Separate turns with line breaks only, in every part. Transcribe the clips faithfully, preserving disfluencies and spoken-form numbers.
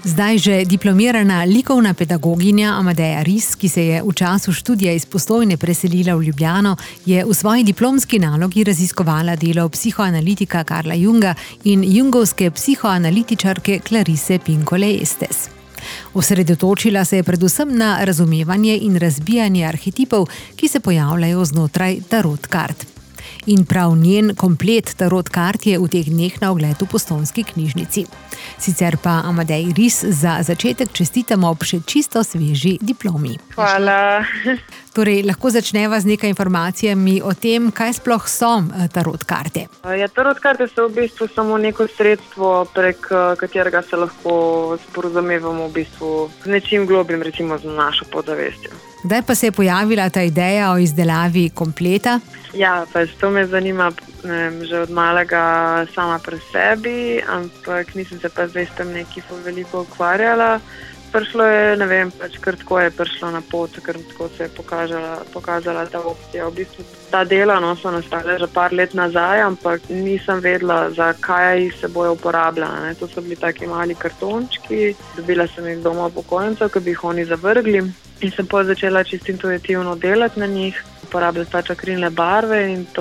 Zdaj že diplomirana likovna pedagoginja Amadeja Ris, ki se je v času študija iz Postojne preselila v Ljubljano, je v svoji diplomski nalogi raziskovala delo psihoanalitika Carla Junga in jungovske psihoanalitičarke Clarisse Pinkola Estes. Osredotočila se je predvsem na razumevanje in razbijanje arhetipov, ki se pojavljajo znotraj tarot kart. In prav njen komplet tarot kart je v teh dneh na ogled v Postojnski knjižnici. Sicer pa Amadeji Ris za začetek čestitamo ob še čisto sveži diplomi.
Hvala.
Torej, lahko začneva z nekaj informacijami o tem, kaj sploh so tarot karte.
Ja, tarot karte so v bistvu samo neko sredstvo, prek katerega se lahko sporazumevamo v bistvu z nečim globljim, recimo z našo podzavestjo.
Kdaj pa se je pojavila ta ideja o izdelavi kompleta?
Ja, pač to me zanima ne vem, že od malega sama pri sebi, ampak nisem se pa zdaj s tem nekaj veliko ukvarjala. Prišlo je, ne vem, pač kar tako je prišlo na pot, ker tako se je pokazala, pokazala ta opcija. V bistvu ta dela no, so nastale že par let nazaj, ampak nisem vedela, za kaj se bojo uporabljala. Ne. To so bili taki mali kartončki, dobila sem jih doma upokojencev, ki bi jih oni zavrgli. In sem pa začela čisto intuitivno delati na njih, uporabljati pač akrilne barve in to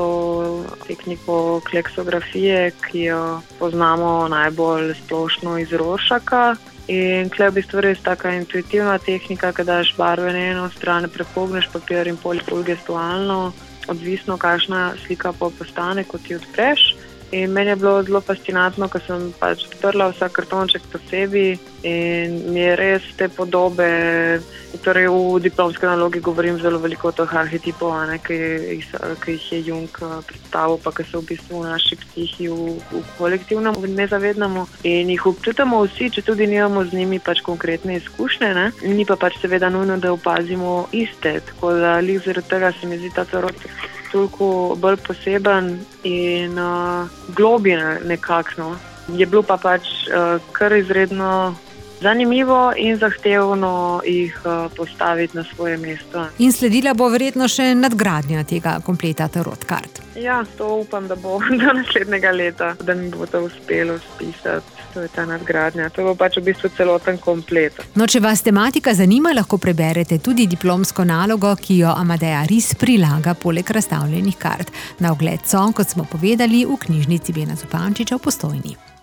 tehniko kleksografije, ki jo poznamo najbolj splošno iz Rorschaka. In tukaj je v bistvu res taka intuitivna tehnika, ko daš barve na eno stran, prepogneš papir in pol gestualno, odvisno kakšna slika pa postane, ko ti odpreš. In meni je bilo zelo fascinantno, ko sem pač odprla vsak kartonček posebej in mi je res te podobe, torej v diplomski nalogi govorim zelo veliko o teh arhetipov, ne, ki, ki jih je Jung predstavil, pa ki so v bistvu v naši psihi v, v kolektivnem nezavednemu in jih občutamo vsi, če tudi nimamo z njimi pač konkretne izkušnje, ne. Ni pa pač seveda nujno, da opazimo iste, tako da lih zaradi tega se mi zdi ta tarot toliko bolj poseben in uh, globje nekakno. Je bilo pa pač uh, kar izredno zanimivo in zahtevno jih uh, postaviti na svoje mesto.
In sledila bo verjetno še nadgradnja tega kompleta tarot kart.
Ja, to upam, da bo do naslednjega leta, da mi bo to uspelo spisati. To je ta nadgradnja. To bo pač v bistvu celoten komplet.
No, če vas tematika zanima, lahko preberete tudi diplomsko nalogo, ki jo Amadeja Ris prilaga poleg razstavljenih kart. Na ogled so, kot smo povedali, v knjižnici Bena Zupančiča v Postojni.